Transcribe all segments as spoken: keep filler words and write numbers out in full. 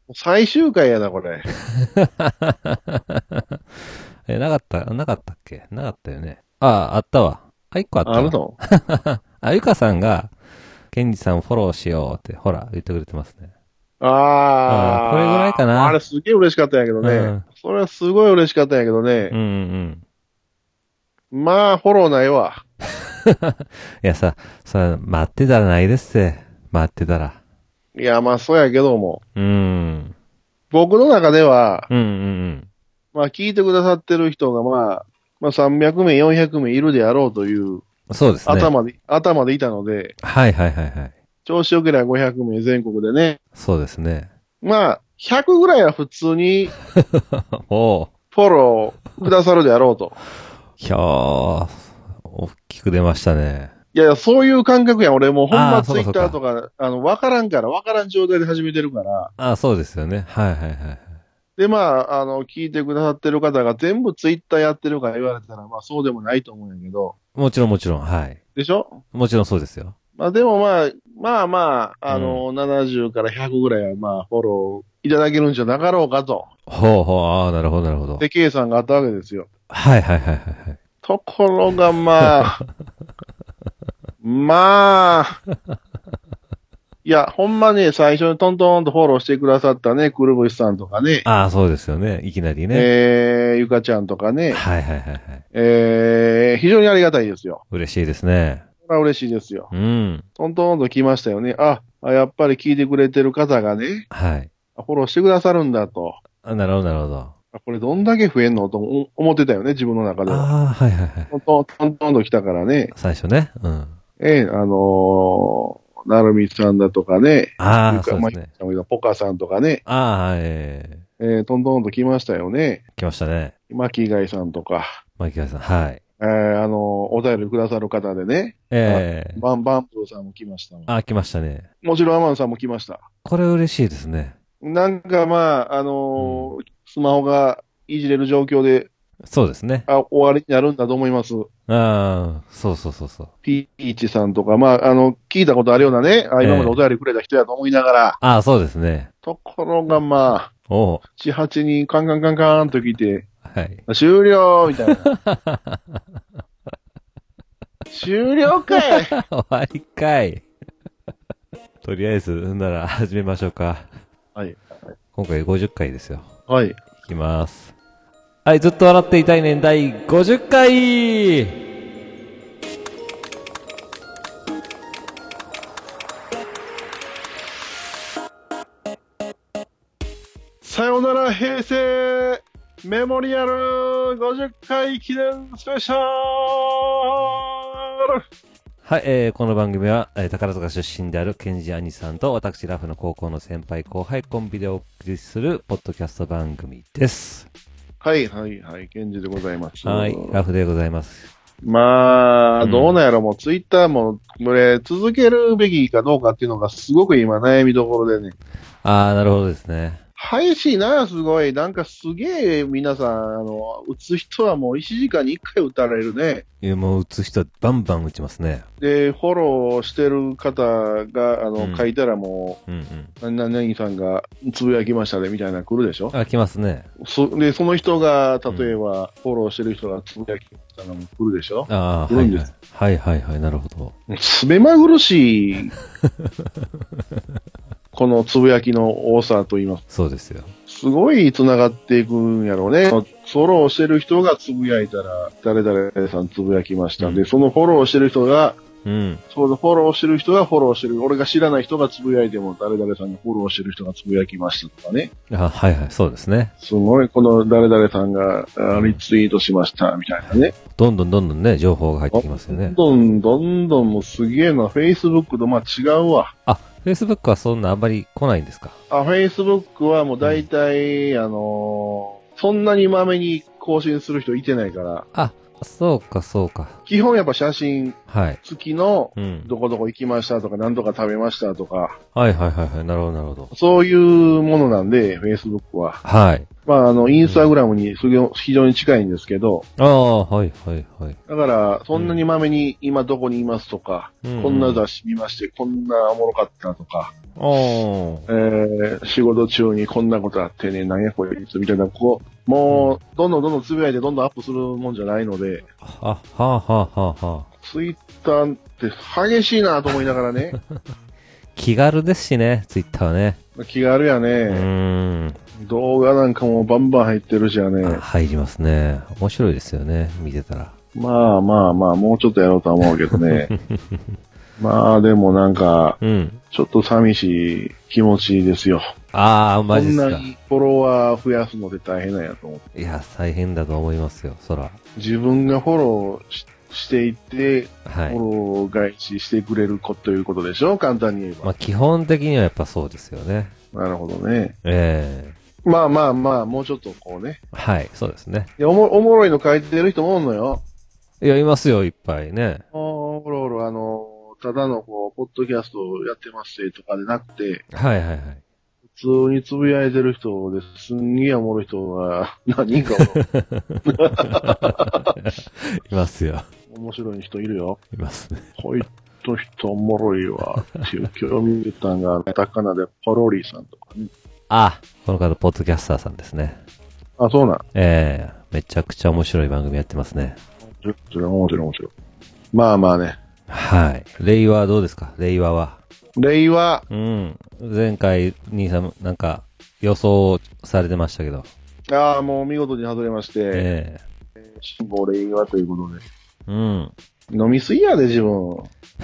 最終回やな、これ。 え、なかった、なかったっけなかったよね。ああ、あったわ。あ、一個あったわ。 あるの？ あ、ゆかさんが、ケンジさんフォローしようって、ほら、言ってくれてますね。ああ、これぐらいかああ、あれな。 すげえ嬉しかったんやけどね。 うん。 それはすごい嬉しかったんやけどうんね。 うんまあ、フォローないわ。 うん。いやさ、さ、待ってたらないですって。待ってたら。 いや、まあ、そうやけども。 うん。 僕の中では、 うんうんまあ、聞いてくださってる人が、まあ、まあ、さんびゃくめい、よんひゃくめいいるであろうといううん。そうですね。 頭で、頭でいたので、 はいはいはいはい。 調子よければごひゃくめい全国でね。 そうですね。 まあ、ひゃくぐらいは普通におー。 フォローくださるであろうと。 いやー、大きく出ましたね。 いやいや、そういう感覚やん。俺もうほんああ、 まツイッそうかそうか。 ターとか、あの、わからんから、わからん状態で始めてるから。 ああ、そうですよね。はいはいはいはい。 で、まあ、あの、聞いてくださってる方が全部ツイッターやってるから言われたら、まあそうでもないと思うんやけど。 もちろんもちろん、はい。 でしょ？ もちろんそうですよ。 まあでもまあ、まあまあ、 うん。 あの、ななじゅうからひゃくぐらいはまあ、フォローいただけるんじゃなかろうかと。 ほうほう、ああ、なるほどなるほど。 で、計算があったわけですよ。 はいはいはいはいはい。 ところがまあ、まあ、いや、ほんまね、最初にトントンとフォローしてくださったね、くるぶしさんとかね、 ああ、そうですよね。いきなりね。 えー、ゆかちゃんとかね、 はいはいはいはい。 えー、非常にありがたいですよ。 嬉しいですね。 これは嬉しいですよ。 うん。 トントンと来ましたよね。あ、あやっぱり聞いてくれてる方がね、 はい。 フォローしてくださるんだと。 あ、なるほどなるほど。 あこれどんだけ増えんのと思思ってたよね、自分の中では。 ああ、はいはいはい。 トントン、トントンと来たからね。 最初ね。うん。 ええ、あのー、なるみさんだとかね、 ああ、 ゆか、まあ、 そうですね。 ポカさんとかね、 ああ、はい。ええー、トントンと来ましたよね。 ー来ましたね。 巻貝さんとか、 マイケルさん。はい。 えー、あのー、お便りくださる方でね、あ、 ええバンバンプーさんも来ましたわ。 ああ、来ましたね。 もちろんアマンさんも来ました。 これ嬉しいですね。 なんかまあ、あうん。 のースマホがいじれる状況で、 そうですね。 あ、終わりになるんだと思います。 ああ、そうそうそうそう。 ピーチさんとか、まあ、あの、聞いたことあるようなね、あ、今までおええ便りくれた人やと思いながら、 ああ、そうですね。 ところがまあ、 おう。 なな、はちにんカンカンカンカンと来て、 はい。 終了みたいな。終了かい。 終わりかい。とりあえず、なら始めましょうか。 はい。 今回ごじゅっかいですよ。 はい。 いきます。はい、ずっと笑っていたいねんだいごじゅっかい。 さよなら平成メモリアルごじゅっかい記念スペシャル。 はい、えー、この番組は、えー、宝塚出身であるケンジ兄さんと私ラフの高校の先輩後輩コンビでお送りするポッドキャスト番組です。 はいはいはい、ケンジでございます。 はい、ラフでございます。 まあ、 うん。 どうなんやろ、もうツイッターも、これ、続けるべきかどうかっていうのがすごく今悩みどころでね。 あー、なるほどですね。 激しいな、すごい。なんかすげえ皆さん、あの、打つ人はもういちじかんにいっかい打たれるね。 いや、もう打つ人バンバン打ちますね。 で、フォローしてる方が、あの、 うん書いたらもうんうん。 う、何々さんがつぶやきましたね、みたいなの来るでしょ？ あ、来ますね。 そで、その人が、例えば、フォローしてる人がつぶやきましたのも来るでしょ？ あー、はいはい。 来るんです。 はいはいはい、なるほど。 すめまぐるしい、このつぶやきの多さと言います。 そうですよ。 すごい繋がっていくんやろうね。フォローしてる人がつぶやいたら、誰々さんつぶやきました。 うんで、そのフォローしてる人が、 うん。 そうフォローしてる人がフォローしてる。俺が知らない人がつぶやいても、誰々さんがフォローしてる人がつぶやきましたとかね。 あ、はいはい、そうですね。 すごい、この誰々さんがあリツイートしました、みたいなね。 どんどんどんどんね、情報が入ってきますよね。 どんどん、どんどんもうすげえな。Facebook とまあ違うわ。 あ、Facebook はそんなあんまり来ないんですか？ あ、Facebook はもう大体、あのーそんなにまめに更新する人いてないから、 あ、そうかそうか。 基本やっぱ写真はい。 付きの、 うん。 どこどこ行きましたとか、何とか食べましたとか、 はいはいはいはい。なるほどなるほど。 そういうものなんで、Facebook は。 はい。 まあ、あの、インスタグラムにすげ非常に近いんですけど、 ああ、はいはいはい。 だから、そんなにまめに今どこにいますとか、 うんうんこんな雑誌見まして、こんなおもろかったとか、 おー。 えー、仕事中にこんなことあってね、なんやこいつみたいな、こう、もう、どんどんどんどんつぶやいてどんどんアップするもんじゃないので、 は、はあ、はあ、はあ、はあ。 ツイッターって激しいなと思いながらね、 気軽ですしね、ツイッターはね。 気軽やうね、 ーん。 動画なんかもバンバン入ってるしやあね、 入りますね。面白いですよね、見てたら。 まあまあまあ、もうちょっとやろうとは思うけどね。まあでもなんか、 うん。 ちょっと寂しい気持ちですよ。 ああ、マこジっすか。 んなにフォロワー増やすので大変なんやと思う。 いや、大変だと思いますよ、そら。 自分がフォローししていって、 はい。 フォロー返ししてくれる子ということでしょ、簡単に言えば。 まあ、基本的にはやっぱそうですよね。 なるほどね。 ええまあまあまあ、もうちょっとこうね。 はい、そうですね。 いやおもおもろいの書いてる人もおんのよ。 いや、いますよ、いっぱいね。 おろおろ、あの、ただのこう、ポッドキャストをやってますとかでなくて、 はいはいはい。 普通につぶやいてる人ですんげえおもろい人が何人かいますよ。 面白い人いるよ。 いますね。 こいつの人おもろいわ。っていう興味出たんが、カタカナでポロリさんとかね。 あ、この方、ポッドキャスターさんですね。 あ、そうなん。 ええめちゃくちゃ面白い番組やってますね。 面白い、面白い、面白い。まあまあね。 はい。令和はどうですか？令和は。 令和、 うん。前回、兄さん、なんか、予想されてましたけど。 ああ、もう見事に外れまして、 え辛抱令和ということで。 えうん。 飲みすぎやで、自分。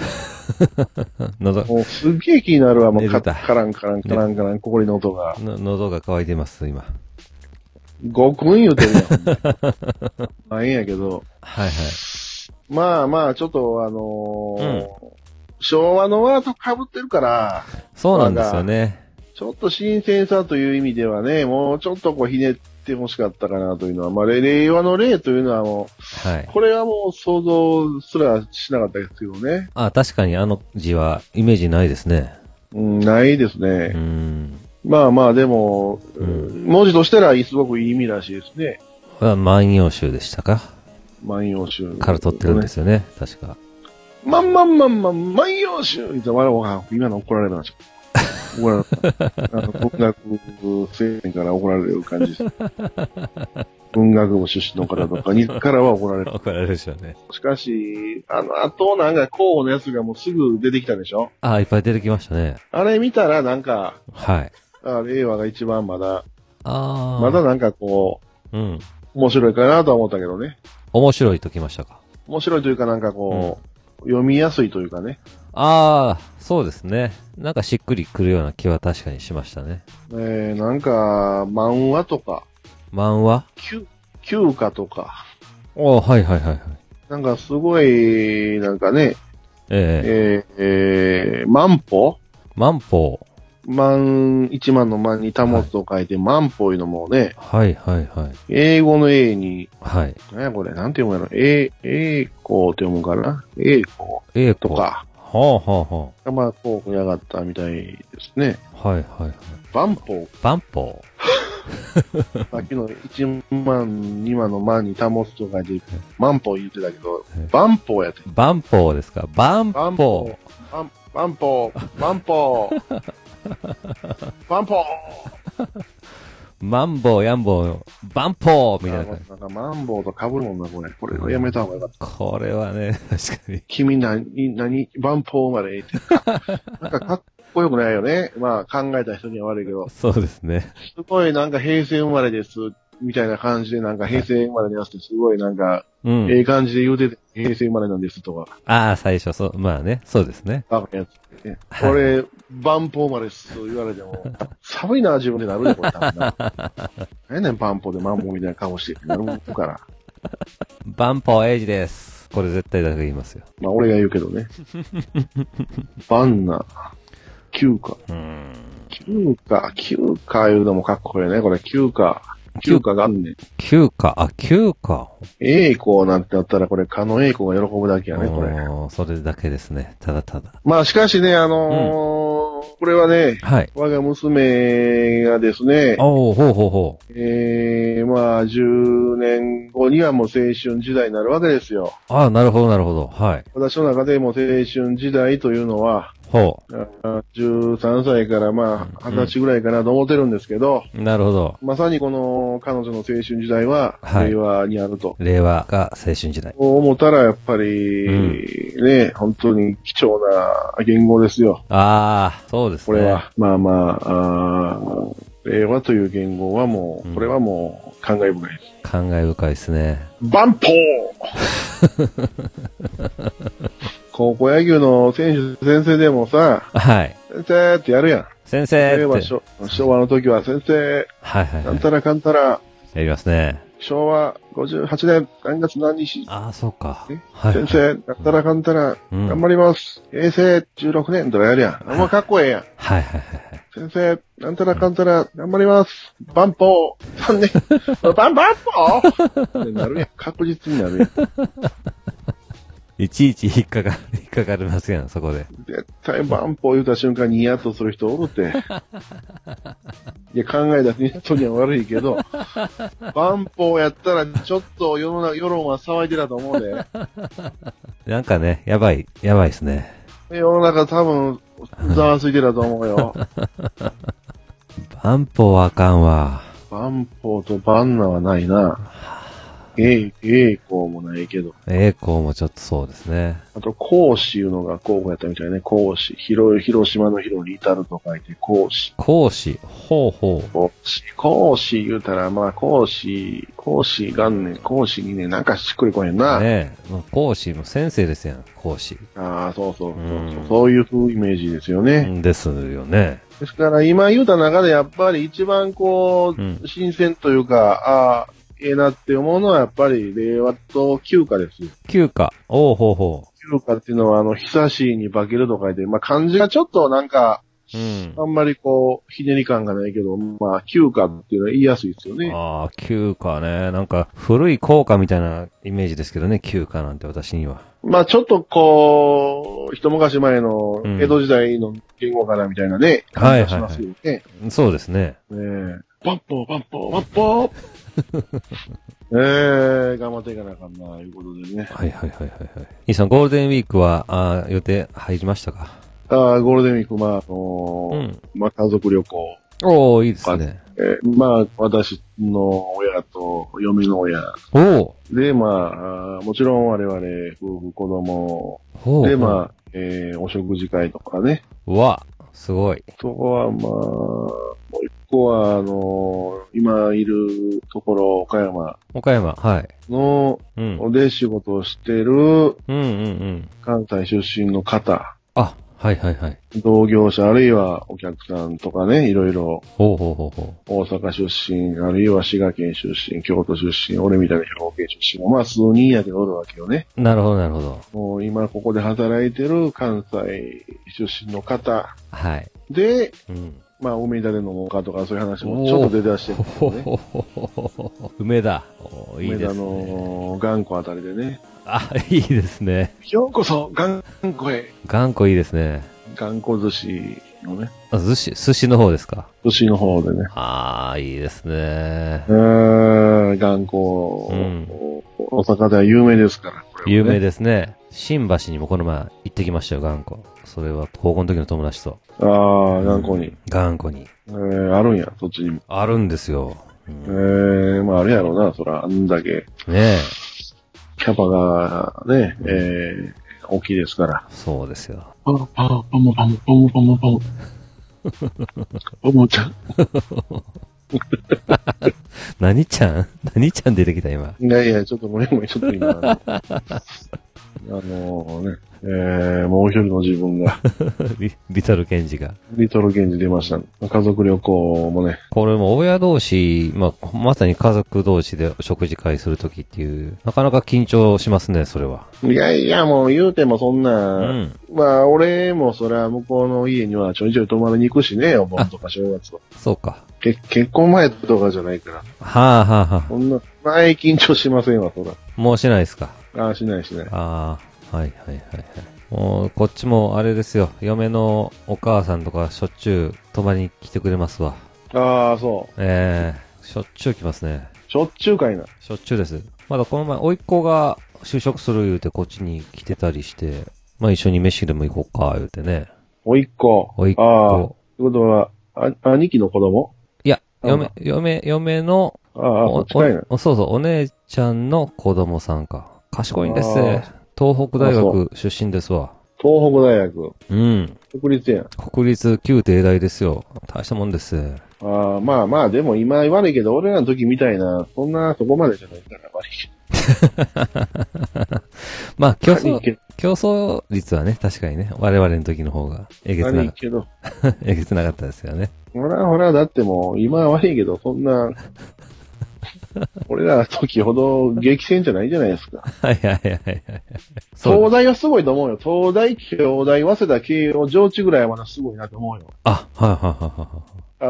喉、 もうすっげえ気になるわ、もうカ寝てたッカランカランカランカラン、ここりの音が。 の喉が渇いてます、今。 ごくん言うてるやん。まあ、ええんやけど。 はいはい。 まあまあ、ちょっとあのー昭和のワード被ってるから、 そうなんですよね。 ちょっと新鮮さという意味ではね、もうちょっとこうひねってほしかったかなというのは、まあ、令和の令というのはもう、 はい。 これはもう想像すらしなかったですけどね。 あ、確かにあの字はイメージないですね。 うん、ないですうね。 ん。 まあまあ、でも、 うん文字としてはすごくいい意味らしいですね。 これは万葉集でしたか？ 万葉集、 から取ってるんですよね、確か。 まんまんまんまん、万葉集言って、わら今の怒られました。怒られた。あの、文学生から怒られる感じです。文学部出身の方とかにからは怒られる。 怒られるでしょうね。 しかし、あの、あとなんか候補のやつがもうすぐ出てきたでしょ？ あ、いっぱい出てきましたね。 あれ見たらなんか、 はい。 あ令和が一番まだ、 ああ。 まだなんかこうん。 う、面白いかなとは思ったけどね。 面白いときましたか？ 面白いというかなんかこう、読みやすいというかね。 ああ、そうですね。なんかしっくりくるような気は確かにしましたね。 えー、なんか、漫画とか、 漫画休、休暇とか、 おはいはいはいはい。 なんかすごい、なんかね、 えええー、えー、万歩万歩。 万、一万の万に保つと書いて、万歩いうのもね、 はいはいはい。 英語の A に、 はい。 なんやこれ、なんて読むやろ、え、栄光って読むかな栄光ええ子。はとか、 あはあはまあ、こう、やがったみたいですね。 あ。はいはいはい。 万歩、 万歩。 さっきのいちまん、にまんの万に保つと書いて、万歩言ってたけどえ、 万歩やって。 万歩ですか？万万歩歩。、万万歩、万歩、万歩マンボウ、ヤンボウ、バンポーみたいな感じ。 なんか、マンボウと被るもんな、これ。これはやめた方がよかった。 これはね、確かに。 君何、何、バンポーまで言って。なんかかっこよくないよね。まあ、考えた人には悪いけど。 そうですね。 すごいなんか平成生まれです、みたいな感じで、なんか平成生まれのやつってすごいなんか、 うん。 ええ感じで言うてて、平成生まれなんですとか、 ああ、最初、そう、まあね、そうですね。 バカやつってね。 はいこれ、バンポーまでです言われても、寒いな、自分でなるで、これ多分な。何やねん、バンポーでマンボウみたいな顔してってなるから。 バンポーエイジです。これ絶対誰か言いますよ。 まあ、俺が言うけどね。バンナ、休暇。 うーん。 休暇、休暇いうのもかっこいいね、これ、休暇。休暇があんねん。 休暇、あ、休暇。 栄光なんてなったら、これ、狩野英孝が喜ぶだけやね、これ。 おーそれだけですね。ただただ。 まあ、しかしね、あのーこれはね、 はい。 我が娘がですね、 おー、ほうほうほう。 ええまあ、じゅうねんごにはもう青春時代になるわけですよ。 ああ、なるほど、なるほど。はい。 私の中でも青春時代というのは、 ほあじゅうさんさいからまあ、はたちぐらいかなと思ってるんですけど、 う。なるほど。 まさにこの彼女の青春時代は、 はい令和にあると。 令和が青春時代。 そう思ったらやっぱり、ね、本当に貴重な言語ですよ。 ああ、そうですね。 これは。まあまあ、あー令和という言語はもう、 うんこれはもう感慨深いです。 感慨深いですね。 バンポー高校野球の選手、先生でもさ、 はい。 先生ってやるやん。 先生って。 例えば昭昭和の時は先生、 はいはいはい。 なんたらかんたら、 やりますね。 昭和ごじゅうはちねん何月何日、 ああ、そうか。 えはい。 先生、なんたらかんたら、 うん頑張ります。平成じゅうろくねんとかやるやん。あんまかっこええやん。 はいはいはいはい。 先生、なんたらかんたら、頑張ります。バンポーさんねん。バンバンポーってなるやん。確実になるやん。 いちいち引っかか、引っかかりますやん、そこで。 絶対バンポー言った瞬間にニヤッとする人おるって。いや、考えた人には悪いけど、バンポーやったらちょっと世の中、世論は騒いでたと思うで。 なんかね、やばい、やばいですね。 世の中多分、ざわついてたと思うよ。 バンポーあかんわ。 バンポーとバンナはないな。ええ、ええこうもないけど。 栄光もちょっとそうですね。 あと、講師いうのが候補やったみたいね。講師。広い、広島の広に至ると書いて、講師。 講師、ほうほう。 講師。講師言うたら、まあ、講師、講師元年、講師にね、なんかしっくりこへんな。 ねえ、もう講師も先生ですやん、講師。 ああ、そうそうそうそう、 うんそういう風イメージですよね。 ですよね。 ですから、今言うた中でやっぱり一番こう、 うん新鮮というか、ああ、ええなって思うのはやっぱり令和と休暇です。 休暇、おうほうほ休暇っていうのは、あの、久しいに化けると書いて、まあ、漢字がちょっとなんか、 う。うん。 あんまりこう、ひねり感がないけど、まあ、休暇っていうのは言いやすいですよね。 ああ、休暇ね。なんか、古い効果みたいなイメージですけどね、休暇なんて私には。 まあ、ちょっとこう、一昔前のうん江戸時代の言語かなみたいなね、 はいはいはい感じがしますよね。 そうですね。 ねえ。バンポー、バンポー、バンポーええ頑張っていかなあかんな、いうことでね。 はいはいはいはいはい。兄さん、ゴールデンウィークは、あー予定入りましたか？ ああ、ゴールデンウィーク、まあ、あのーうん。 まあ、家族旅行。 おー、いいですね。 えーまあ、私の親と嫁の親。 おー。 で、まあ、あーもちろん我々、夫婦、子供。 ほう。 で、まあ、えーお食事会とかね。 あ。うわ、すごい。 あとは、まあ、もう一個は、あのー今いるところ、岡山岡山、はい。 の、 うん。 で仕事をしてるうんうんうん。 関西出身の方、 あ、はいはいはい。 同業者あるいはお客さんとかね、いろいろほうほうほうほ大阪出身、あるいは滋賀県出身、京都出身、俺みたいな兵庫県出身も、まあ数人やけどおるわけよね。 う。なるほどなるほど。 もう今ここで働いてる関西出身の方はい。 で、 うん。 まあ梅田で飲もうかとかそういう話もちょっと出だしてるんですよね。 ほほほほほ梅田。おーいい梅田ですね。 の頑固あたりでね。 あ、いいですね。 ようこそ頑固へ。 頑固いいですね。 頑固寿司のね、 あ、寿司、寿司の方ですか？ 寿司の方でね。 ああ、いいですねう。ーん、頑固、 うん大阪では有名ですから。これはね有名ですね。新橋にもこの前行ってきましたよ、頑固。それは高校の時の友達と。 ああ、頑固に。 頑固に。 えー、あるんや、そっちにも。 あるんですよ。うえんー、まああるやろうな、そら、あんだけ。 ねえ。 キャパがね、えー、大きいですから。 そうですよ。 パムパムパムパムパムパムパム。おもちゃん。 何ちゃん何ちゃん出てきた今。 いやいや、ちょっとごめんごめん、ちょっと今、あのあのね、えー、もう一人の自分が、 リリトルケンジが。 リトルゲンジ出ました。家族旅行もね、 これも親同士、まあ、まさに家族同士で食事会するときっていう、なかなか緊張しますね、それは。 いやいや、もう言うてもそんうな、 ん。 まあ、俺もそれは向こうの家にはちょいちょい泊まりに行くしね、お盆とか正月と。 そうか。 け結婚前とかじゃないから。 はあはあはあ。 そんな、前緊張しませんわ、そら。 もうしないですか。 ああ、しないしない。 ああ、はいはいはいはい。もう、こっちもあれですよ。嫁のお母さんとかしょっちゅう泊まりに来てくれますわ。 ああ、そう。 ええしょっちゅう来ますね。 しょっちゅうかいな。 しょっちゅうです。まだこの前、甥っ子が就職する言うてこっちに来てたりして、まあ一緒に飯でも行こうか、言うてね。 おいっ子。 おいっ子。 ああ。ってことは、あ、兄貴の子供？ いや、嫁、嫁、嫁の、 ああ、そっちかいな。 そうそう、お姉ちゃんの子供さんか。賢いんですあ。 東北大学出身ですわ。 東北大学。 うん。 国立やん。 国立旧帝大ですよ。大したもんです。 ああ、まあまあ、でも今悪いけど、俺らの時みたいな、そんな、そこまでじゃないから悪い。 まあ、競争、競争率はね、確かにね、我々の時の方が、えげつなかった。 けど。 えげつなかったですよね。 ほらほら、だってもう、今は悪いけど、そんな、俺らの時ほど激戦じゃないじゃないですか。 はいはいはいはい。 東大はすごいと思うよ。東大、京大、早稲田、慶応、上智ぐらいはまだすごいなと思うよ。 あ、はいはいはいはい。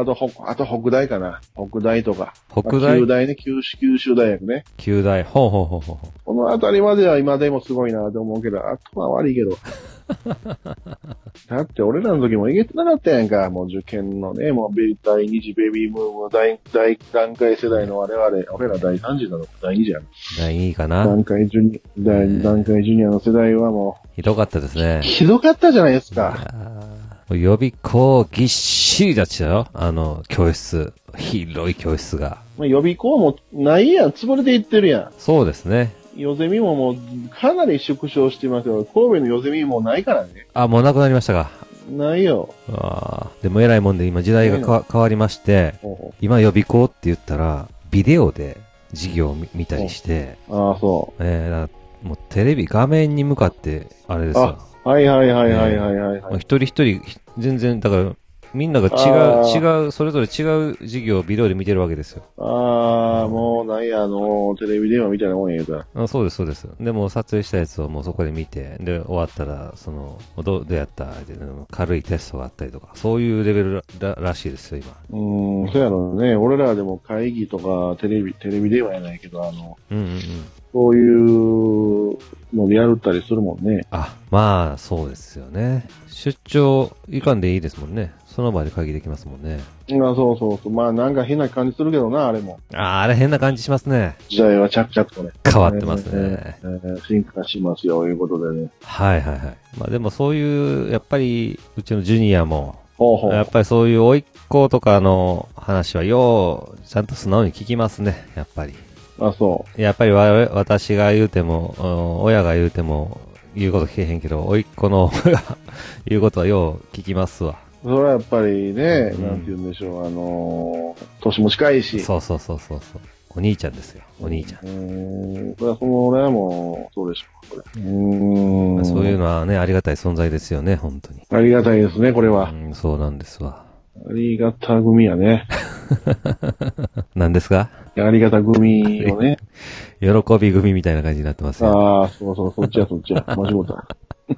あと、ほ、あと北大かな。北大とか。 北大、 九大ね、九州、九州大学ね。 九大、ほうほうほうほう。 このあたりまでは今でもすごいなと思うけど、あとは悪いけど。だって俺らの時もえげつなかったやんか。もう受験のね、もうベ第二次ベビームーム、第、第段階世代の我々、俺ら第三次なのか第二次やん。 第二かな。 段階ジュニア、第、段階ジュニアの世代はもう。 ひどかったですね。 ひどかったじゃないですか。 予備校ぎっしりだっちゃうよ。あの、教室。広い教室が。 まあ、予備校もないやん。潰れていってるやん。 そうですね。 ヨゼミももうかなり縮小してますよ。神戸のヨゼミもないからね。 あ、もうなくなりましたか。 ないよ。 ああ。でも偉いもんで今時代がか変わりまして、ほうほう今予備校って言ったら、ビデオで授業を見たりして、 ああ、そう。 えー、だもうテレビ画面に向かって、あれですよ。 はいはいはいはいはいはい、はい。 一人一人、全然、だから、みんなが違う、違う、それぞれ違う授業をビデオで見てるわけですよ。 ああ、うん、もうなんや、あの、テレビ電話みたいなもんやから。 あ、そうです、そうです。でも撮影したやつをもうそこで見て、で、終わったら、その、どう、どうやった軽いテストがあったりとか、そういうレベル ら, らしいですよ、今。 うーん、そうやろうね。俺らでも会議とか、テレビ、テレビ電話やないけど、あの、 うんうんうん。 そういうのでやるったりするもんね。 あ、まあ、そうですよね。出張いかんでいいですもんね。その場で会議できますもんね。 あ、そうそうそう。まあなんか変な感じするけどな、あれも。 あ、あれ変な感じしますね。 時代は着々とね。 変わってますね。 えーえー、進化しますよ、いうことでね。 はいはいはい。まあでもそういう、やっぱり、うちのジュニアも、 ほうほうやっぱりそういう甥っ子とかの話はよう、ちゃんと素直に聞きますね、やっぱり。 あ、そう。 やっぱりわ私が言うても、親が言うても、言うこと聞けへんけど、甥っ子の言うことはよう聞きますわ。 それはやっぱりね、うん、なんて言うんでしょう、あのー、年も近いし。 そうそうそうそうそう。お兄ちゃんですよ、お兄ちゃん。 うん。それはその俺はもう、そうでしょう、これ。うん。 そういうのはね、ありがたい存在ですよね、本当に。 ありがたいですね、これは。 うん、そうなんですわ。 ありがた組やね。 何ですか？ ありがた組をね。 喜び組みたいな感じになってますよ。 ああ、そうそう、そっちやそっちや。間違った。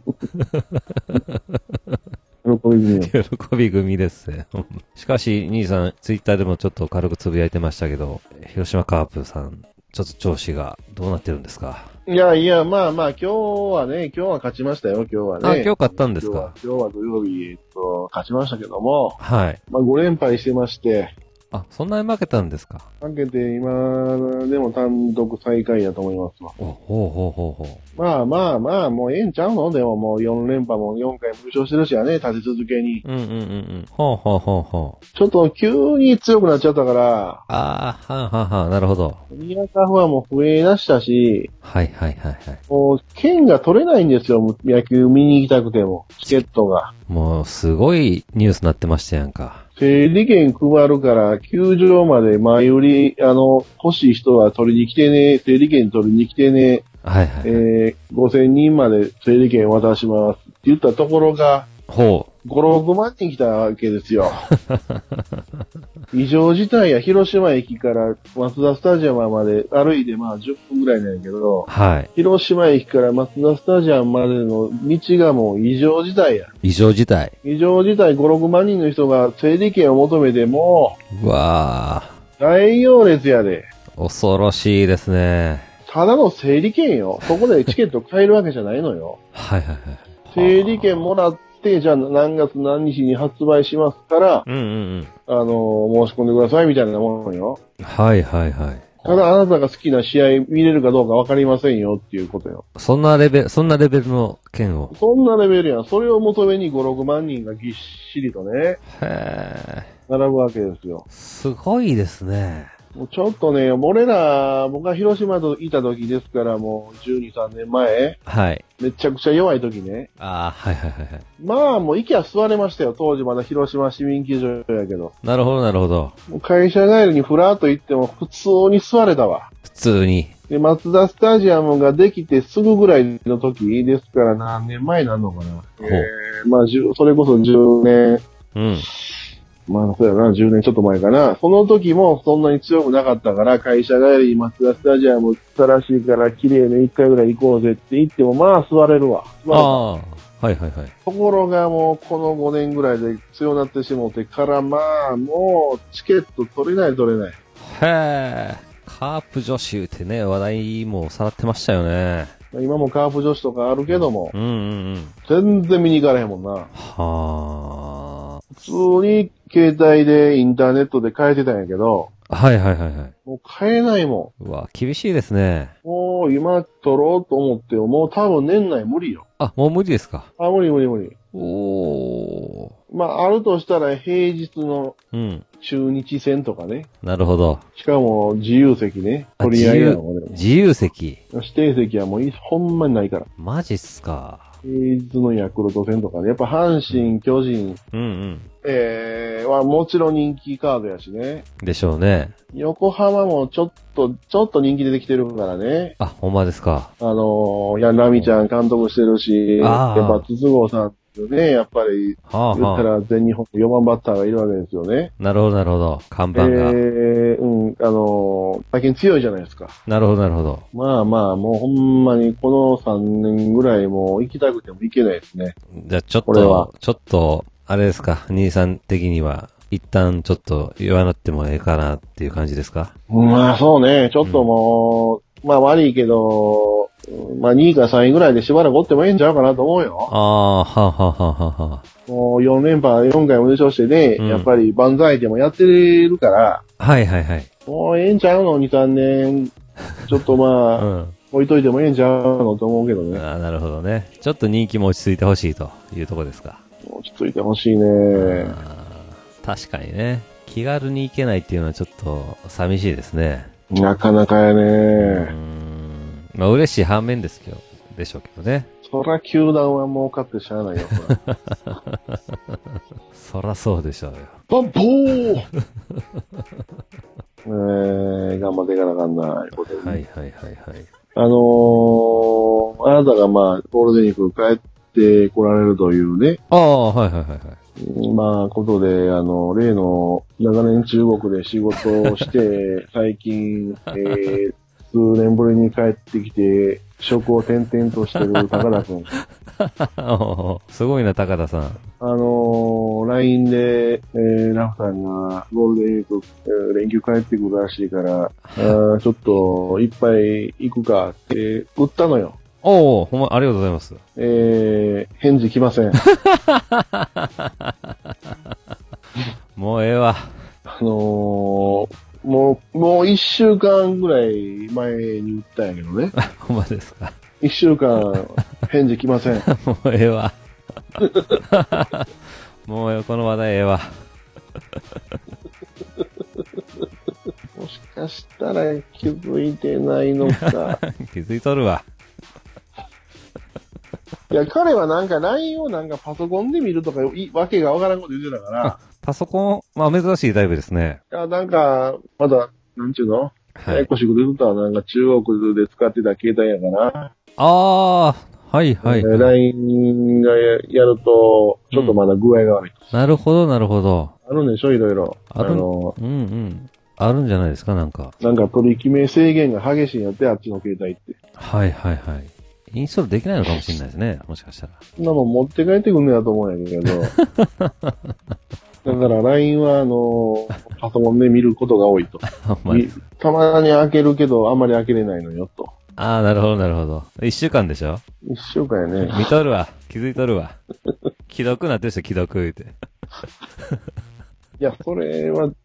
喜び組。 喜び組ですね。しかし、兄さん、ツイッターでもちょっと軽くつぶやいてましたけど、広島カープさん、ちょっと調子がどうなってるんですか？ いやいや、まあまあ、今日はね、今日は勝ちましたよ、今日はね。 あ、今日勝ったんですか？ 今日は、今日は土曜日、えっと、勝ちましたけども。 はい。 まあご連敗してまして。 あ、そんなに負けたんですか？ 負けて、今でも単独最下位だと思いますわ。 お、ほうほうほうほう。 まあまあまあ、もうええんちゃうの？でももうよん連覇もよんかいも優勝してるしやね、立て続けに。 うんうんうんうん。ほうほうほうほう。 ちょっと急に強くなっちゃったから。 ああ、はあはあはあ、なるほど。 ニアカフはもう増え出したし。 はいはいはいはい。 もう、券が取れないんですよ、野球見に行きたくても。チケットが。 もう、すごいニュースになってましたやんか。 整理券配るから、球場まで前売り、あの、欲しい人は取りに来てね、整理券取りに来てね、 はいはい、はい。 えー、ごせんにんまで整理券渡しますって言ったところが、 ほう。 ご、ろくまん人来たわけですよ。異常事態や広島駅から松田スタジアムまで歩いてまあじゅっぷんぐらいなんやけど、 はい。 広島駅から松田スタジアムまでの道がもう異常事態や。 異常事態。 異常事態ご、ろくまん人の人が整理券を求めても、 うわぁ。大行列やで。 恐ろしいですね。 ただの整理券よ。そこでチケット買えるわけじゃないのよ。 はいはいはい。 整理券もらって、じゃあ何月何日に発売しますから、 うんうんうん。 あの、申し込んでくださいみたいなものよ。 はいはいはい。 ただあなたが好きな試合見れるかどうかわかりませんよっていうことよ。 そんなレベル、そんなレベルの券を。 そんなレベルやん。それを求めにご、ろくまん人がぎっしりとね、 へー。 並ぶわけですよ。 すごいですね。 もうちょっとね、俺ら、僕が広島といた時ですから、もうじゅうに、さんねんまえ、 はい。 めちゃくちゃ弱い時ね。 ああ、はいはいはいはい。 まあ、もう息は座れましたよ。当時まだ広島市民球場やけど。 なるほどなるほど。 もう会社帰りにふらっと行っても普通に座れたわ。 普通に。 で、松田スタジアムができてすぐぐらいの時ですから何年前になるのかな。えー、まあ、じゅそれこそじゅうねん。 うん。 まあ、そうやな、じゅうねんちょっと前かな。その時もそんなに強くなかったから、会社帰りに松田スタジアム来たらしいから、綺麗に一回ぐらい行こうぜって言っても、まあ座れるわ。座れああ、はいはいはい。 ところがもうこのごねんぐらいで強なってしもてから、まあもうチケット取れない取れない。 へえ。カープ女子ってね、話題もさらってましたよね。 今もカープ女子とかあるけども、 うんうんうん。 全然見に行かれへんもんな。 はあ。 普通に携帯でインターネットで買えてたんやけど、 はいはいはいはい。 もう買えないもうわ、厳しいですね。 ん。もう今取ろうと思っても、もう多分年内無理よ。 あ、もう無理ですか。 あ、無理無理無理。 おー。 まあ、あるとしたら平日のうん。 中日戦とかね。 なるほど。 しかも自由席ね。 あ取り合いや自由の、俺も。 自由席。 指定席はもういほんまにないから。 マジっすか。 平日のヤクルト戦とかね。やっぱ阪神、巨人、 うんうん。 えー、はもちろん人気カードやしね。 でしょうね。 横浜もちょっと、ちょっと人気出てきてるからね。 あ、ほんまですか。 あのー、いや、ナミちゃん監督してるし、やあーっぱ筒香さんね、やっぱり、 はあ言ったはあ。 ら全日本よんばんバッターがいるわけですよね。 なるほどなるほど。看え板が。 ー、うん、あのー、最近強いじゃないですか。 なるほどなるほど。 まあまあ、もうほんまにこのさんねんぐらいもう行きたくても行けないですね。 じゃあちょっこれはと、ちょっと、あれですか。兄さん的には、一旦ちょっと言わなってもええかなっていう感じですか。 まあそうね、ちょっともう、まあ悪いけど、まあにいかさんいぐらいでしばらくおってもええんちゃうかなと思うよ。 ああ、はあ、はあはあはあはあ。 もうよん連覇、よんかいも優勝してね、 うんやっぱり万歳でもやってるから、 はいはいはい。 もうええんちゃうの に、さんねん、ちょっとまうあ、 ん。 置いといてもええんちゃうのと思うけどね。 ああ、なるほどね。ちょっと人気も落ち着いてほしいというところですか。 落ち着いてほしいね。 あー確かにね。気軽に行けないっていうのはちょっと寂しいですね。 なかなかやうーね。 ん。まあ嬉しい反面ですけど、でしょうけどね。 そら球団は儲かってしゃあないよ、これ。 そらそうでしょうよ。 バンポーえー、頑張っていかなあかんな、いうことでねはいはいはいはい。 あのー、あなたがまあ、ゴールデンウィーク帰って来られるというね、 ああ、はいはいはいはい。 まあ、ことで、あの、例の長年中国で仕事をして、最近、えー、数年ぶりに帰ってきて、職を転々としてる高田くん。 すごいな、高田さん。 あのー、ライン で、えー、ラフさんがゴールデンウィーク、えー連休帰ってくるらしいから、あーちょっと、いっぱい行くかって、売ったのよ。 おお、ほんま、ありがとうございます。 えー、返事来ません。 もうええわ。 あのー、もう、もう一週間ぐらい前に売ったんやけどね。 ほんまですか。 一週間、返事来ません。 もうええわ。もうこの話題ええわ。 もしかしたら気づいてないのか。 気づいとるわ。 いや、彼はなんか ライン をなんかパソコンで見るとかいわけがわからんこと言ってたから、 パソコン、まあ珍しいタイプですね。 いや、なんか、まだ、なんちゅうのはいややこしいこと言うとはなんか中国で使ってた携帯やから、 ああ、はいはい、 えーはい。 ライン がややると、ちょっとまだ具合が悪い。 なるほど、なるほど。 あるんでしょいろいろ。 あるの、 うんうん。あるんじゃないですか、なんか。 なんか取り決め制限が激しいんやって、あっちの携帯って。 はいはいはい。インストールできないのかもしれないですね、もしかしたら。 そんなもん持って帰ってくんねやと思うんやけど。だから ライン はあの、パソコンで見ることが多いと。 ほんまにいたまに開けるけど、あんまり開けれないのよと。 ああ、なるほど、なるほど。一週間でしょ一週間やね。 見とるわ。気づいとるわ。既読なってる人、既読言うて。 いや、それは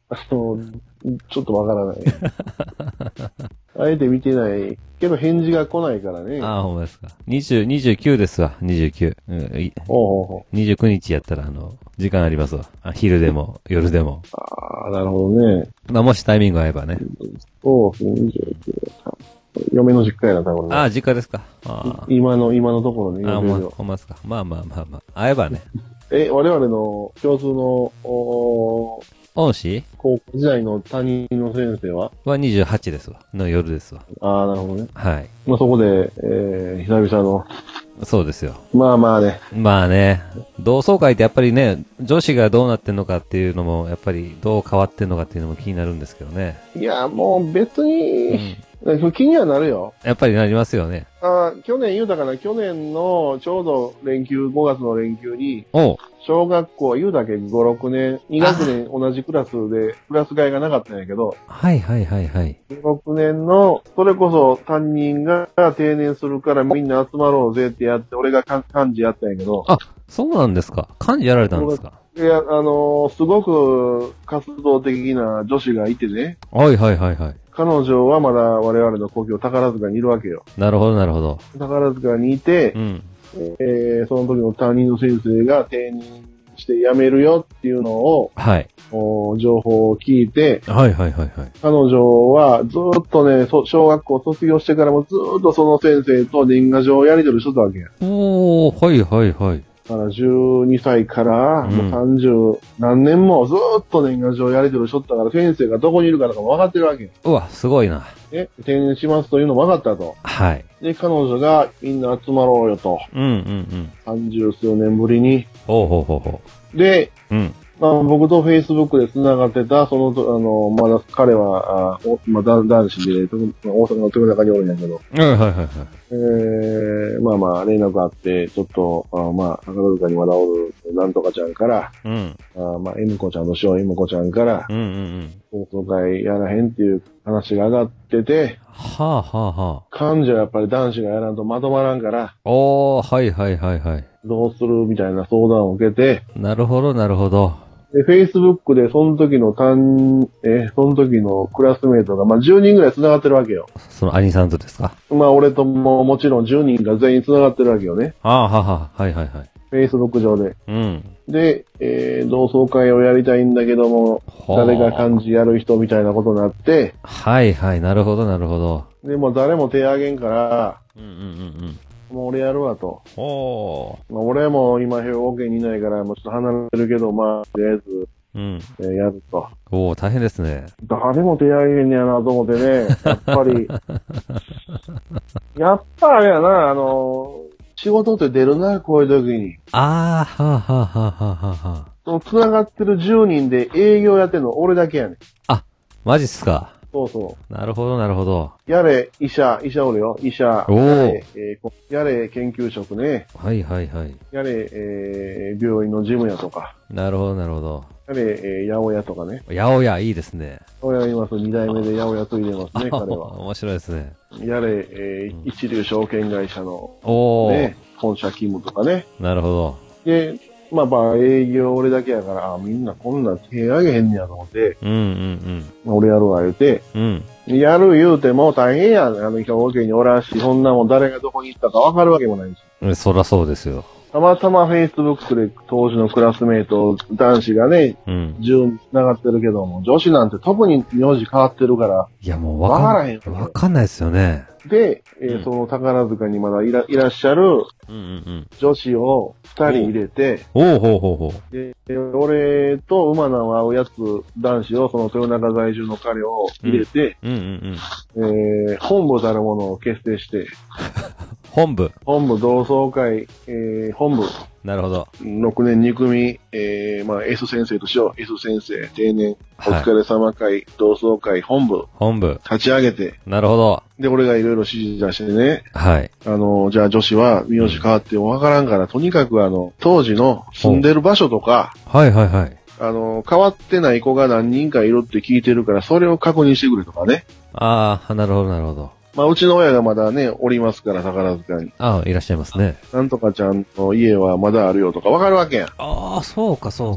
あの、ちょっとわからない。あえて見てないけど返事が来ないからね。 ああ、ほんまですか。にじゅう、にじゅうきゅうですわ。にじゅうきゅう。うん、いほうほうほう。 にじゅうくにちやったら、あの、時間ありますわ。あ、昼でも、夜でも。 ああ、なるほどね。 まあ、もしタイミング合えばね。 そうですね、にじゅうきゅう。嫁の実家やな、多分ね。 ああ、実家ですか。ああ。 今の、今のところね。 ああ、ほんま、 嫁のほんまですか。まあまあまあまあ。会えばね。 え、我々の共通の、お恩師高校時代の担任の先生ははにじゅうはちですわ。の夜ですわ。 ああ、なるほどね。 はい。 まあ、そこで、えー、久々の、 そうですよ。 まあまあね。 まあね、同窓会ってやっぱりね、女子がどうなってんのかっていうのも、やっぱりどう変わってんのかっていうのも気になるんですけどね。 いや、もう別うに、 ん。 気にはなるよ。 やっぱりなりますよね。 あ去年言うたかな、去年のちょうど連休、ごがつの連休に、 おう。 小学校、言うだけご、ろくねん、に学年同じクラスで、クラス替えがなかったんやけど、 はいはいはいはい。 ご、ろくねんの、それこそ担任が定年するからみんな集まろうぜってやって、俺が幹事やったんやけど、 あ、そうなんですか。幹事やられたんですか。 いや、あのーすごく活動的な女子がいてね、 はいはいはいはい。 彼女はまだ我々の故郷宝塚にいるわけよ。 なるほどなるほど。 宝塚にいてう、ん。 えーその時の担任の先生が定年して辞めるよっていうのを、 はい。 お情報を聞いて、 はいはいはいはい。 彼女はずーっとね、そ小学校卒業してからもずーっとその先生と年賀状をやり取りしとったわけや。 おー、はいはいはい。 だからじゅうにさいからうんもうさんじゅう何年もずーっと年賀状やり取りしとったから先生がどこにいるかとかも分かってるわけや。 うわ、すごいな。 ね、定年しますというのも分かったと。 はい。 で、彼女がみんな集まろうよと。 うんうんうん。 三十数年ぶりに。 ほうほうほうほで、 う。うん。 まあ、僕と Facebook で繋がってた、そのと、あの、まだ彼は、あおまあ、男男子で、と大阪の豊中におるんやけど、 はいはいはいはい。 えー、まあまあ、連絡あって、ちょっと、あまあ、宝塚にまだおる、なんとかちゃんから、 うん。 あまあ、M 子ちゃんとしよう、M 子ちゃんからう、んうんうん。 放送会やらへんっていう話が上がってて、 はあはあはあ。 幹事はやっぱり男子がやらんとまとまらんから、 おー、はいはいはいはい。 どうするみたいな相談を受けて、 なるほどなるほど。 で、Facebook でその時の担、え、その時のクラスメイトが、まあ、じゅうにんぐらい繋がってるわけよ。 その兄さんとですか。 まあ、俺とももちろんじゅうにんが全員繋がってるわけよね。 ああ、はは、はいはいはい。 Facebook 上で。 うん。 で、えー、同窓会をやりたいんだけども、 はあ誰が幹事やる人みたいなことになって、 はいはい、なるほどなるほど。 で、もう誰も手挙げんから、 うんうんうんうん。 もう俺やるわと。 ほまあ、俺も今兵庫県にいないから、もうちょっと離れるけど、まあ、とりあえず、 う。うん。 えーやると。 おー、大変ですね。 誰も手挙げんねやなと思ってね、やっぱり、やっぱあれやな、あの、仕事って出るな、こういう時に。 あー、はあはあはあはあはあ。 その繋がってるじゅうにんで営業やってんの俺だけやねん。 マジっすか。 そうそなるほどなるほど。 う。やれ、医者、医者おるよ、医者。 おーやれ、えーこやれ、研究職ね。 はいはいはい。 やれ、えー病院の事務やとか。 なるほどなるほど。 やれ、えー八百屋とかね。 八百屋いいですね。 八百屋います。二代目で八百屋ついでますね、彼は。 面白いですね。 やれ、えー一流証券会社の、 おー、 ね、本社勤務とかね。 なるほど。 で、まあまあ営業俺だけやから、あみんなこんな手上げへんねやと思って、 うんうんまあ俺やるわ言うて、 うん。うん。 やる言うても大変やん。あの、兵庫県におらんし、そんなもん誰がどこに行ったかわかるわけもないし。 えそらそうですよ。 たまたま Facebook で当時のクラスメイト、男子がね、 うん。 じゅう繋がってるけども、女子なんて特に名字変わってるから、 いやもうわわかからへんよん、わかんないですよね。 で、えーうんその宝塚にまだいらいらっしゃるうんうんうん。 女子を二人入れて、 おうほうほうほう。 で、俺と馬名を合うやつ、男子を、その豊中在住の彼を入れて、 うんうんうん。 えー本部たるものを結成して、 本部。 本部同窓会、えー本部、 なるほど。 ろくねんに組、えーまあ S 先生としよう。S 先生、定年、おはい。 疲れ様会、同窓会、本部、 本部。 立ち上げて、 なるほど。 で、俺がいろいろ指示出してね、 はい。 あの、じゃあ女子は名字変わってもわからんから、とにかくあの、当時の住んでる場所とか、 はいはいはい。 あの、変わってない子が何人かいるって聞いてるから、それを確認してくれとかね。 ああ、なるほどなるほど。 まあ、うちの親がまだね、おりますから、宝塚に。 ああ、いらっしゃいますね。 なんとかちゃんの家はまだあるよとかわかるわけやん。 ああ、そうかそうか。 う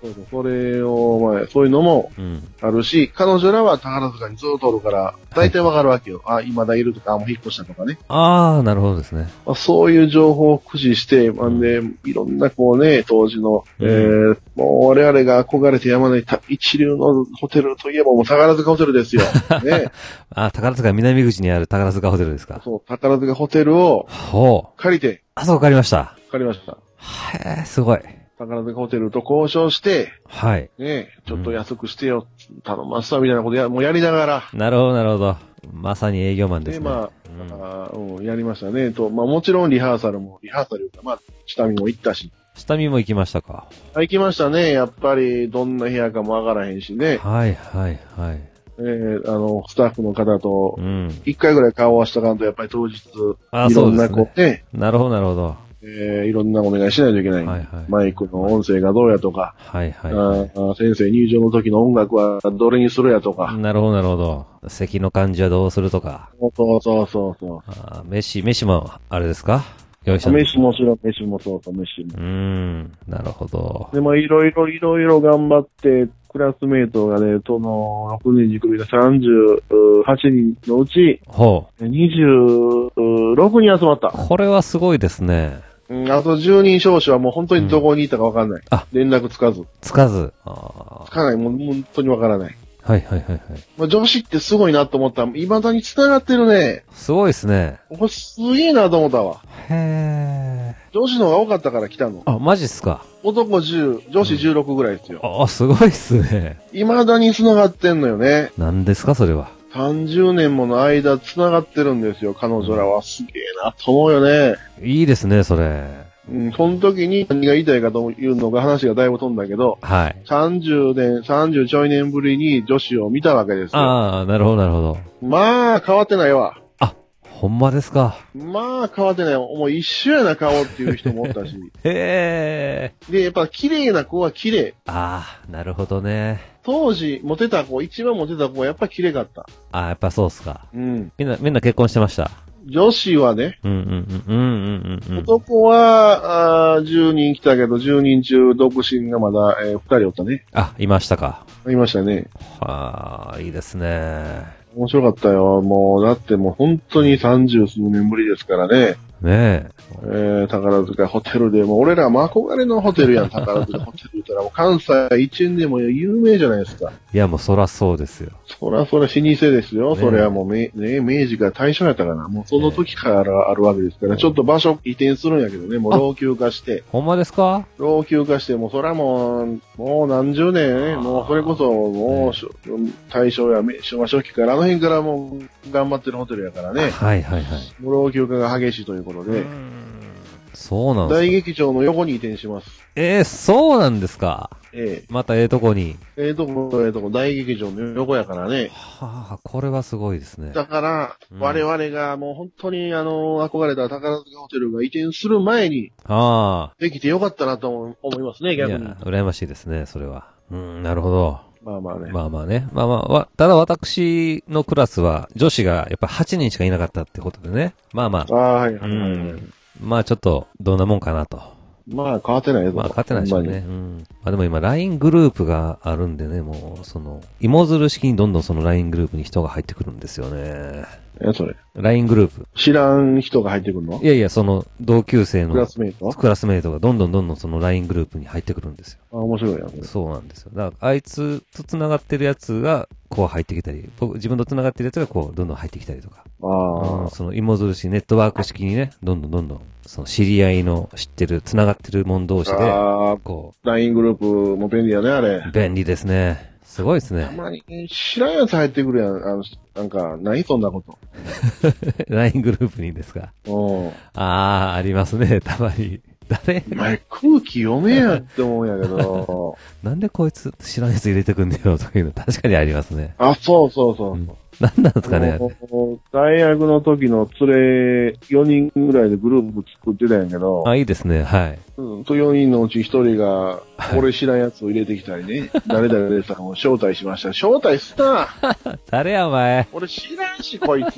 そうそう、それを、まあ、そういうのもうん。 あるし、彼女らは宝塚にずっとおるから、大体わかるわけよ。あ、今だいるとか、あ、もう引っ越したとかね。 ああ、なるほどですね。 まあ、そういう情報を駆使して、まあ、 うんで、いろんなこうね、当時の、 うんえー、もう我々が憧れてやまないた一流のホテルといえばもう宝塚ホテルですよ。ね。 あ、宝塚南口にある宝塚ホテルですか。 そう、宝塚ホテルをほう。 借りて、 あ、そう、わかりました。 借りました。 へえ、すごい。 宝塚ホテルと交渉して、 はい。 ね、ちょっと安くしてよ、頼ますわ、みたいなことや、もうやりながら、 なるほど、なるほど。まさに営業マンですで、 ね。 まあ、 うんあーうん、やりましたね。と、まあもちろんリハーサルも、リハーサルか、まあ、下見も行ったし。 下見も行きましたか。 あ行きましたね。やっぱり、どんな部屋かもわからへんしね。 はい、はい、はい。 えー、あの、スタッフの方とう、ん。 一回ぐらい顔を合わせたかんと、やっぱり当日、 あ、 いろんなそうですね。 こうね、 なるほど、なるほど。 えー、いろんなお願いしないといけない。 はいはいマイクの音声がどうやとか、 はい、はい、 あはー先生入場の時の音楽はどれにするやとい。 か。 なるほど、なるほど。席の感じはどうするとか。 そうそうそうそう。 あー飯、飯も、あれですか用意したんです飯もしろ、飯もそうそう、飯もう。ーん。なるほど。 でもいろいろいろいろ頑張って、クラスメイトがね、その、ろくにんじ組でさんじゅうはちにんのうち、 ほにじゅうろくにん集まったう。。これはすごいですね。 うん、あとじゅうにん少々はもう本当にどこにいたかわかんない。 んあ連絡つかず。 つかず。あつかない。もう本当にわからない。 ーはいはいはいはい。 まあ、女子ってすごいなと思った。未だに繋がってるね。 すごいですね。 これすげえなと思ったわ。 へー。 女子の方が多かったから来たの。 あ、マジっすか。 男じゅう、女子じゅうろくぐらいですよ。 あ、すごいっすね。 未だに繋がってんのよね。 何ですか、それは。 さんじゅうねんもの間繋がってるんですよ。彼女らはすげえなと思うよね。 いいですね、それ。 うん、その時に何が言いたいかというのが話がだいぶ飛んだけど、 はい。 さんじゅうねん、さんじゅうちょい年ぶりに女子を見たわけですよ。 ああ、なるほど、なるほど。 まあ、変わってないわ。 ほんまですか。 まあ、変わってない。もう一緒やな、顔っていう人もおったし。 へえ。 で、やっぱ綺麗な子は綺麗。 ああ、なるほどね。 当時、モテた子、一番モテた子はやっぱ綺麗かった。 ああ、やっぱそうっすか。 うん。 みんな、みんな結婚してました。 女子はね、 うんうんうんうんうんうんうん。 男は、あーじゅうにん来たけど、じゅうにん中、独身がまだ、えー、ふたりおったね。 あ、いましたか。 いましたね。 はあ、いいですね。 面白かったよ。もう、だってもう本当に三十数年ぶりですからね。 ねえー、宝塚ホテルで、もう俺らも憧れのホテルやん、宝塚ホテル言ったら、もう関西一円でも有名じゃないですか。 え。いや、もうそらそうですよ。 そらそら老舗ですよ。 ねそれはもうめ、ね、明治から大正やったかな。もうその時からあるわけですから、ちょっと場所移転するんやけどね、もう老朽化して、 ほんまですか？ 老朽化して、もうそらもう、もう何十年ね、もうそれこそ、もう、しょ大正やめ昭和初期から、あの辺からもう頑張ってるホテルやからね、 はいはいはい。 もう老朽化が激しいということで、 そうなんですか。 大劇場の横に移転します。 えー、そうなんですか。 えまたええとこに。 えええとこ、ええとこ、大劇場の横やからね。 はあ、これはすごいですね。 だから、 うん我々がもう本当にあの、憧れた宝塚ホテルが移転する前に、 ああ。 できてよかったなと思いますね、 いや、 逆に。 羨ましいですね、それは。うん、なるほど。 まあまあね。 まあまあね。まあまあ、わただ私のクラスは女子がやっぱはちにんしかいなかったってことでね。まあまあ。 ああ、はいはういはい、はいん。まあちょっと、どんなもんかなと。 まあ変わってないぞ。 まあ勝てないでしょうね。うん。まあでも今 ライン グループがあるんでね、もう、その、芋づる式にどんどんその ライン グループに人が入ってくるんですよね。 え、それ。 ライン グループ。 知らん人が入ってくるのいやいや、その、同級生のクラスメイトクラスメイトがどんどんどんどんその ライン グループに入ってくるんですよ。 あ、面白いやん。それそうなんですよ。だから、あいつと繋がってるやつが、こう入ってきたり、僕、自分と繋がってるやつがこう、どんどん入ってきたりとか。 あうんあ、 その芋づる式ネットワーク式にね、どんどんどんどん、その知り合いの知ってる、繋がってる者同士で、 ああ、 こライン グループも便利やね、あれう、。便利ですね。すごいですたね。 まに知らんやつ入ってくるやん。あの、なんか、何そんなこと。 ライン グループにですか。 うん。 ああ、ありますね、たまに。誰お前空気読めやって思うんやけど。 なんでこいつ知らんやつ入れてくんねやろとかいうの確かにありますね。 あ、そうそうそう。 うんなんなんですかね。 もう大学の時の連れよにんぐらいでグループ作ってたんやけど、 あ、いいですね。はい。 うん、とよにんのうちひとりが、 はい俺知らんやつを入れてきたりね、誰々さんを招待しました。招待すな誰やお前。 俺知らんし、こいつ。ち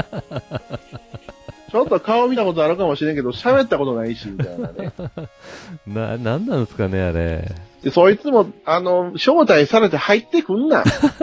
ょっと顔見たことあるかもしれんけど、喋ったことないし、みたいなね。 な、なんなんですかね、あれ。 で、そいつも、あの、招待されて入ってくんな。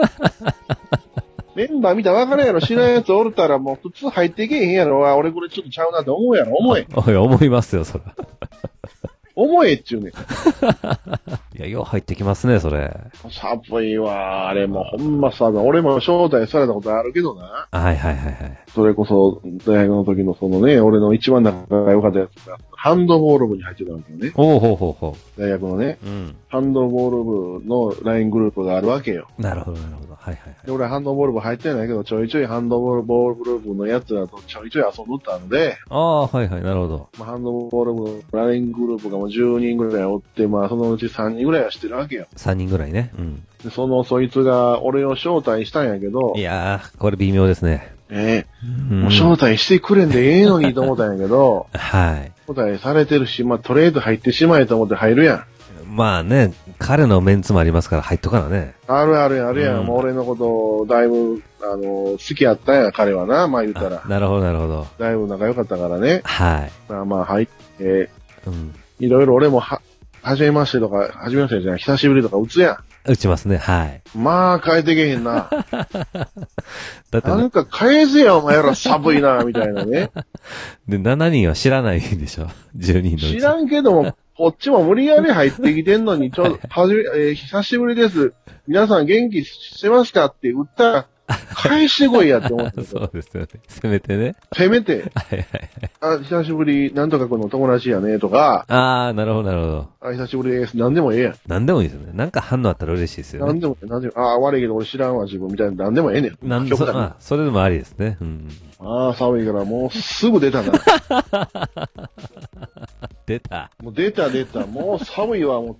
メンバー見たら分かるやろ。知らんやつおるたらもう普通入っていけへんやろ。わ俺これちょっとちゃうなって思うやろ。思え。 おい、思いますよ、それ。 思えっちゅうねん。 いや、よう入ってきますね、それ。 寒いわ。あれもほんま寒い。俺も招待されたことあるけどな。 はいはいはいはい。 それこそ、大学の時のそのね、俺の一番仲が良かったやつが、ハンドボール部に入ってたわけよね。 おうほうほうほ大学のね。 う。うん。 ハンドボール部の ライン グループがあるわけよ。 なるほどなるほど。はいはいはい。 で、俺はハンドボール部入ってないけど、ちょいちょいハンドボールボール部のやつらとちょいちょい遊んどったので、 ああ、はいはい、なるほど。 まあ、ハンドボール部の ライン グループがもうじゅうにんぐらいおって、まあ、そのうちさんにんぐらいは知ってるわけよ。 さんにんぐらいね。うん。 で、その、そいつが俺を招待したんやけど、 いやー、これ微妙ですね。 ええうん、 もう招待してくれんでええのにと思ったんやけど、 はい。 招待されてるし、まあ、とりあえず入ってしまえと思って入るやん。 まあね、彼のメンツもありますから入っとかなね。 あるあるやん、あるやん。 うん、 もう俺のこと、だいぶ、あの、好きやったんや、彼はな、まあ言ったら。 なるほど、なるほど。 だいぶ仲良かったからね。 はい。 まあまあ入って、 うん。 いろいろ俺もは、はじめましてとか、はじめましてじゃない、久しぶりとか打つや打ちますね、はい。 ん。まあ、変えてけへんな。 だってなんか変えぜや、お前ら寒いな、みたいなね。 で、しちにんは知らないんでしょ ?じゅうにんのうち。 知らんけども、こっちも無理やり入ってきてんのに、ちょ、はじめ、えー久しぶりです。皆さん元気してますかって言ったら、返してこいやって思ってそうですよね。せめてね。 せめて、 はいはいあ、久しぶり、なんとかこの友達やね、とか、 ああ、なるほど、なるほど。 あ、久しぶりです。なんでもええやん。 なんでもいいですよね。なんか反応あったら嬉しいですよね。 なんでも、なんでも、あ、悪いけど俺知らんわ、自分みたいな、なんでもええねん。 なんでそ、 極端にあ、それでもありですね。うん。 ああ、寒いからもうすぐ出たな。 出た。 もう出た出た。もう寒いわ、思って。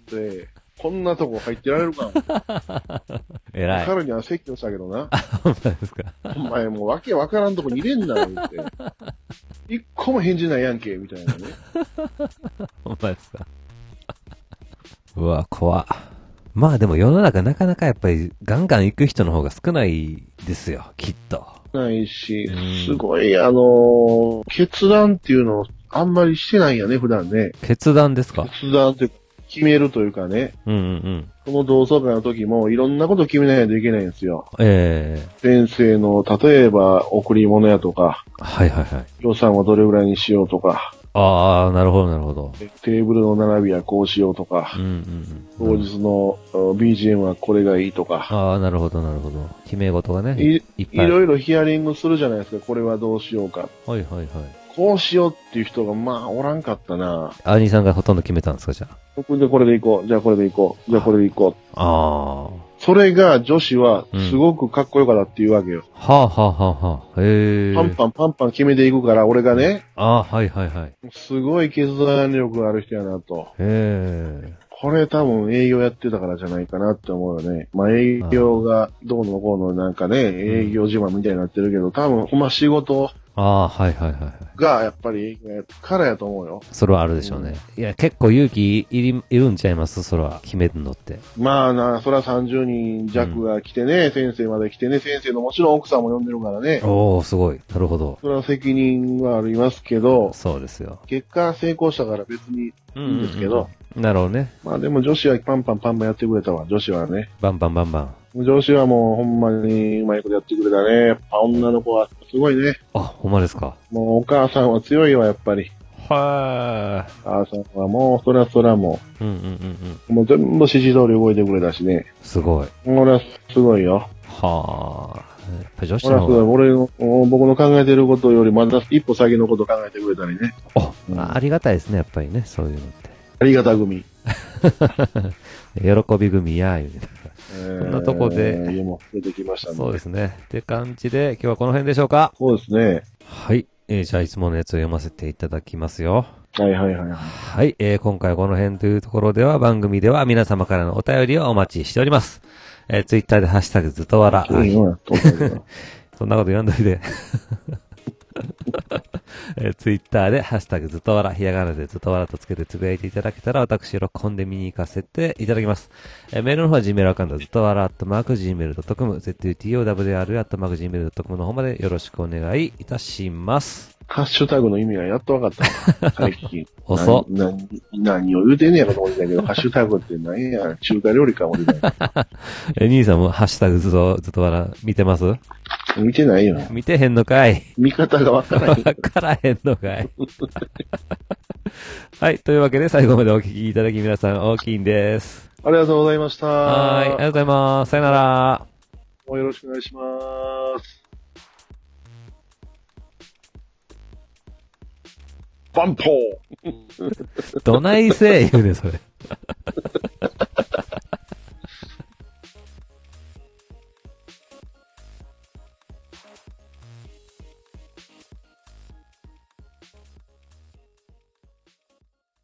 こんなとこ入ってられるか。 偉い。 彼には説教したけどな。 ほんまですか。 お前もうわけわからんとこに入れんな、言って。一個も返事ないやんけ、みたいなね。 ほんまですか。うわ、怖っ。まあでも世の中なかなかやっぱりガンガン行く人の方が少ないですよ、きっと。 ないしうん、 すごい、あのー決断っていうのをあんまりしてないんやね、普段ね。 決断ですか？ 決断って決めるというかね。 うんうんうん。 この同窓会の時もいろんなこと決めないといけないんですよ。 ええ先生の、例えば贈り物やとか、 はいはいはい。 予算はどれぐらいにしようとか、 ああ、なるほどなるほど。 テーブルの並びはこうしようとかうん、うんうん。 当日の ビージーエム はこれがいいとか、 ああ、なるほどなるほど。決め事がね、 いいっぱい。 いろいろヒアリングするじゃないですか。これはどうしようか。 はいはいはい。 こうしようっていう人がまあおらんかったな。 アニさんがほとんど決めたんですか、じゃ僕でこれで行こう。じゃあこれで行こう。じゃあこれで行こう。 あ。ああ。 それが女子はすごくかっこよかったっていうわけよ。 はあはあはあはあ。へえ。 パンパンパンパン決めていくから、俺がね、 ああ、はいはいはい。 すごい決断力がある人やなと。 へえ。 これ多分営業やってたからじゃないかなって思うよね。まあ営業がどうのこうのなんかね、営業自慢みたいになってるけど、多分ほんま仕事ああ、はいはいはいはい。 がやっぱり営業やからやと思うよ。 それはあるでしょうね。いや、結構勇気いり、いるんちゃいますそれは、決めるのって。 まあな、そらさんじゅうにん弱が来てね、先生まで来てね、先生のもちろん奥さんも呼んでるからね。 おー、すごい。なるほど。 それは責任はありますけど、 そうですよ。 結果成功したから別にいいんですけど、 なるほどね。 まあでも女子はパンパンパンパンやってくれたわ、女子はね。 バンバンバンバン。 女子はもうほんまにうまいことやってくれたね。やっぱ女の子はすごいね。 あ、ほんまですか。 もうお母さんは強いわ、やっぱり。 はお母さんはもう、そらそらもー。うんうんうんうん。 う、もう全部指示通り動いてくれたしね。 すごい。 俺はすごいよ。 はあ。やっぱ女子俺はすごい。 の方が。 俺の、僕の考えてることよりまだ一歩先のこと考えてくれたりね。 あ、 うんありがたいですね、やっぱりね、そういうのって。 ありがた組。 喜び組や、言うて。 えー、 こんなとこで家も出てきましたね。 そうですね。って感じで、今日はこの辺でしょうか。 そうですね。 はい。えー、じゃあ、いつものやつを読ませていただきますよ。 はいはいはいはい。 はい。えー、今回はこの辺というところでは、番組では皆様からのお便りをお待ちしております。えー、ツイッターでハッシュタグずとわら。 いいのやと思うけどそんなこと言わんといて。えー、ツイッターでハッシュタグずとわら、ひらがなでずとわらとつけてつぶやいていただけたら、私、喜んで見に行かせていただきます。えー、メールの方は Gmail アカウント、ずとわら、アットマーク、ジーメールドットコム、ズトワラ、アットマーク、ジーメールドットコム の方までよろしくお願いいたします。 ハッシュタグの意味がやっと分かった。最近。 遅っ。 な、な、何を言うてんねやろと思うんだけど、ハッシュタグって何や、中華料理か、俺だ。 え、兄さんもハッシュタグずっと、ずっと笑、見てます？ 見てないよ。 見てへんのかい。 見方が分からへん。 わからへんのかい。はい。というわけで最後までお聞きいただき皆さん大きいんです。 ありがとうございました。 はーい。ありがとうございます。さよなら。 もうよろしくお願いします。バンポーどないせえ言うねん、それ。